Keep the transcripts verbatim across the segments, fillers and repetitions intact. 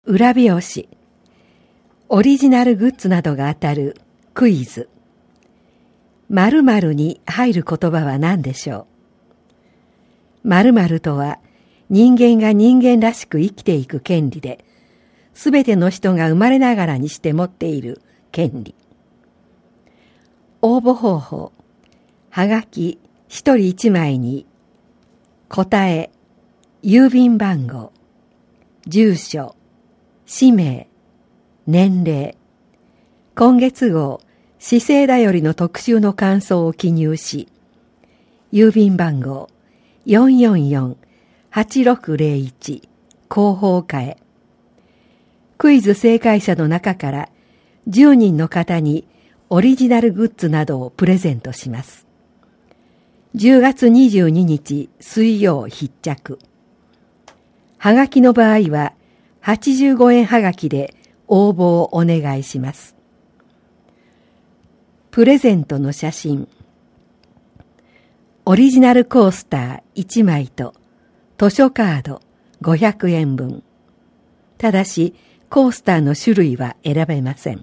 裏表紙、オリジナルグッズなどが当たるクイズ。〇〇に入る言葉は何でしょう。〇〇とは人間が人間らしく生きていく権利で、すべての人が生まれながらにして持っている権利。応募方法、はがき一人一枚に答え、郵便番号、住所、氏名、年齢、今月号、市政だよりの特集の感想を記入し、郵便番号 よんよんよんはちろくゼロいち 広報課へ。クイズ正解者の中からじゅうにんの方にオリジナルグッズなどをプレゼントします。じゅうがつにじゅうににち水曜必着。はがきの場合ははちじゅうごえんはがきで応募をお願いします。プレゼントの写真。オリジナルコースターいちまいと図書カードごひゃくえんぶん。ただしコースターの種類は選べません。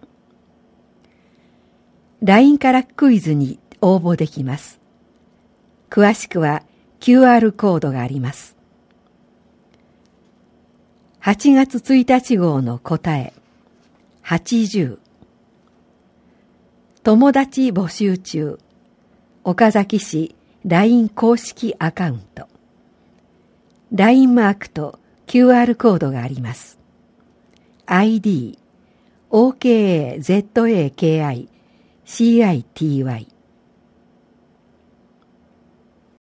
ライン からクイズに応募できます。詳しくは キューアール コードがあります。はちがつついたち号の答え、はちじゅう。友達募集中。岡崎市 ライン 公式アカウント。ライン マークと キューアール コードがあります。アイディー、オーケーエーゼットエーケーアイシーアイティーワイ